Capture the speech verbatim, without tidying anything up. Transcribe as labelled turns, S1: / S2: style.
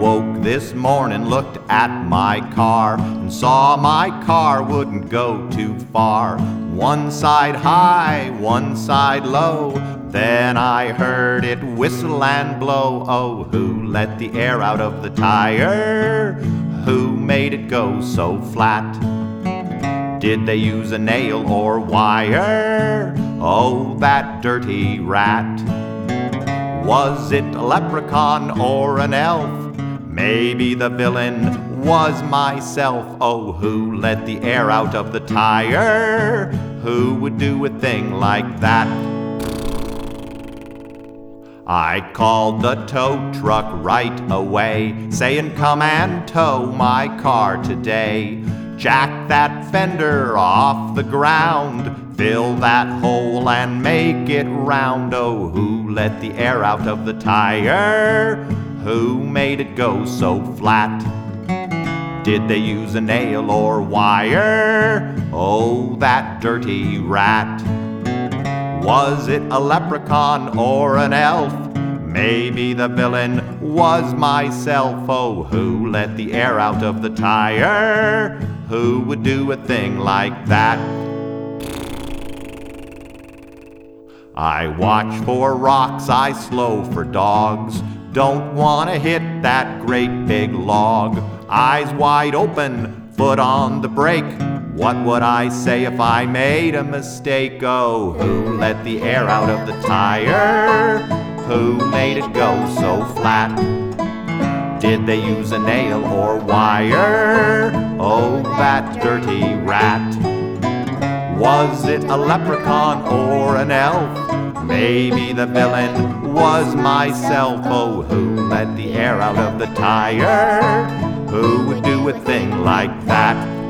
S1: woke this morning, looked at my car, and saw my car wouldn't go too far. One side high, one side low. Then I heard it whistle and blow. Oh, who let the air out of the tire? Who made it go so flat? Did they use a nail or wire? Oh, that dirty rat. Was it a leprechaun or an elf? Maybe the villain was myself. Oh, who let the air out of the tire? Who would do a thing like that? I called the tow truck right away, saying, come and tow my car today. Jack that fender off the ground, fill that hole and make it round. Oh, who let the air out of the tire? Who made it go so flat? Did they use a nail or wire? Oh, that dirty rat. Was it a leprechaun or an elf? Maybe the villain was myself. Oh, who let the air out of the tire? Who would do a thing like that? I watch for rocks, I slow for dogs. Don't wanna hit that great big log. Eyes wide open, foot on the brake. What would I say if I made a mistake? Oh, who let the air out of the tire? Who made it go so flat? Did they use a nail or wire? Oh, that dirty rat. Was it a leprechaun or an elf? Maybe the villain was myself. Oh, who let the air out of the tire? Who would do a thing like that?